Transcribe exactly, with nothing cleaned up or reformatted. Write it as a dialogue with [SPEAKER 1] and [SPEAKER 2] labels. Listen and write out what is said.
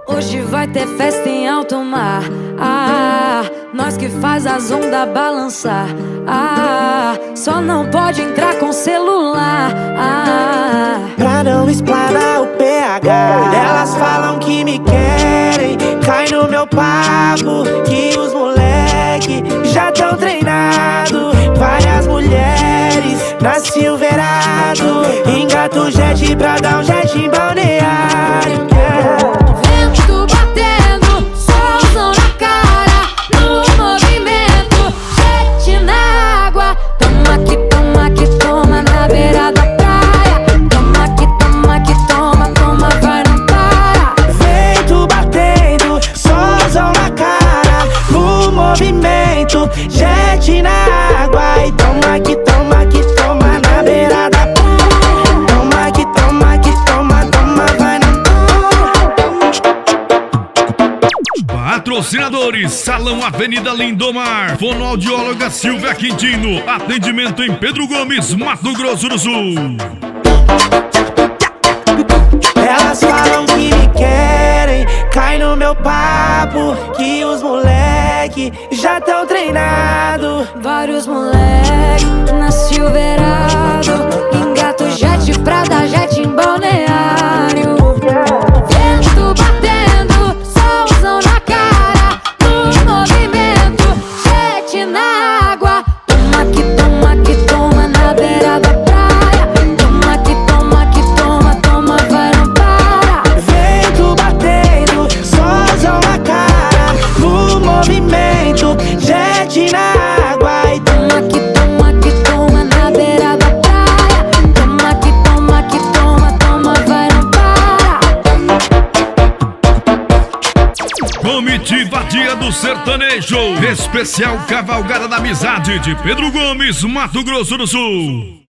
[SPEAKER 1] Hoje vai ter festa em alto mar. Ah, nós que faz as ondas balançar. Ah, só não pode entrar com celular. Ah,
[SPEAKER 2] pra não explanar o P H. Elas falam que me querem, cai no meu papo, que os moleque já tão treinado. Várias mulheres na Silverado, engata o jet pra dar um jet em balneário.
[SPEAKER 1] Vento batendo, solzão na cara, no movimento, jet na água. Toma aqui, toma aqui, toma na beira da praia. Toma aqui, toma aqui, toma, toma, vai, não para.
[SPEAKER 2] Vento batendo, solzão na cara, no movimento, jet na água. E toma aqui, toma aqui, toma na beira da praia. Toma aqui, toma aqui, toma, toma, vai, não para.
[SPEAKER 3] Patrocinadores: Salão Avenida Lindomar, fonoaudióloga Silvia Quintino, atendimento em Pedro Gomes, Mato Grosso do Sul.
[SPEAKER 2] Elas falam que me querem, cai no meu papo, que os moleque já tão treinado.
[SPEAKER 1] Vários moleque na Silverado, engata o jet pra dar jet em balneário. Vento batendo, solzão na cara, no movimento, jet na água. Toma aqui, toma aqui, toma na beira da praia. Toma aqui, toma aqui, toma, toma, vai, não para.
[SPEAKER 2] Vento batendo, solzão na cara, no movimento, jet na água. E
[SPEAKER 1] Toma aqui, toma aqui, toma na beira da praia. Toma aqui, toma aqui, toma, toma, vai, não para.
[SPEAKER 3] Comitiva Dia do Sertanejo, especial Cavalgada da Amizade de Pedro Gomes, Mato Grosso do Sul.